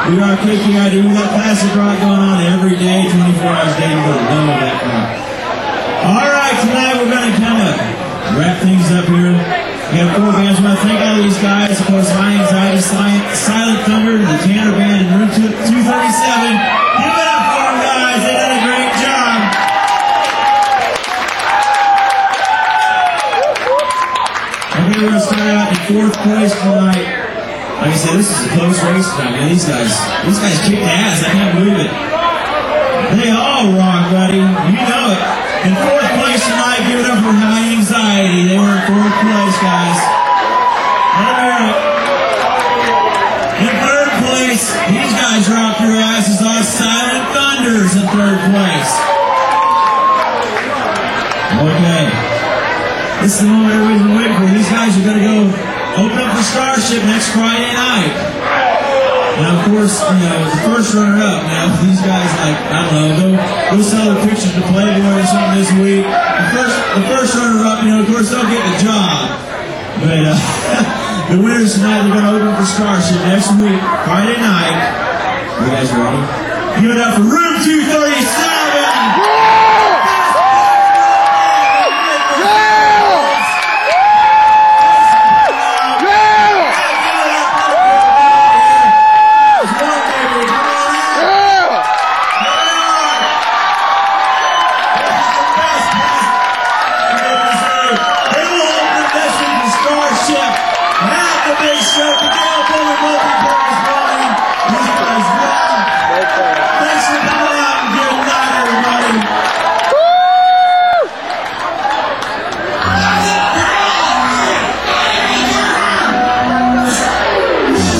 We got KKID. We got classic rock going on every day, 24 hours a day. You gotta love that rock. All right, tonight we're gonna kind of wrap things up here. We have 4 bands. We want to thank all these guys. Of course, High Anxiety, Silent Thunder, the Tanner Band, and Room 237. Give it up for them, guys. They did a great job. Okay, we're gonna start out in 4th place tonight. Like I said, this is a close race tonight, man. These guys kicked ass. I can't believe it. They all rock, buddy. You know it. In 4th place tonight, give it up for High Anxiety. They were in 4th place, guys. Let them hear it. In 3rd place, these guys rock your asses off. Silent Thunders in 3rd place. Okay. This is the moment everybody's been waiting for. These guys are going to go open up the Starship next Friday night. Now, of course, you know, the first runner-up, now, these guys, like, I don't know, go sell their pictures to Playboy or something this week. The first runner-up, you know, of course, they'll get the job. But, the winners tonight, they're going to open for Starship next week, Friday night. You guys ready? Give it up for Room 237!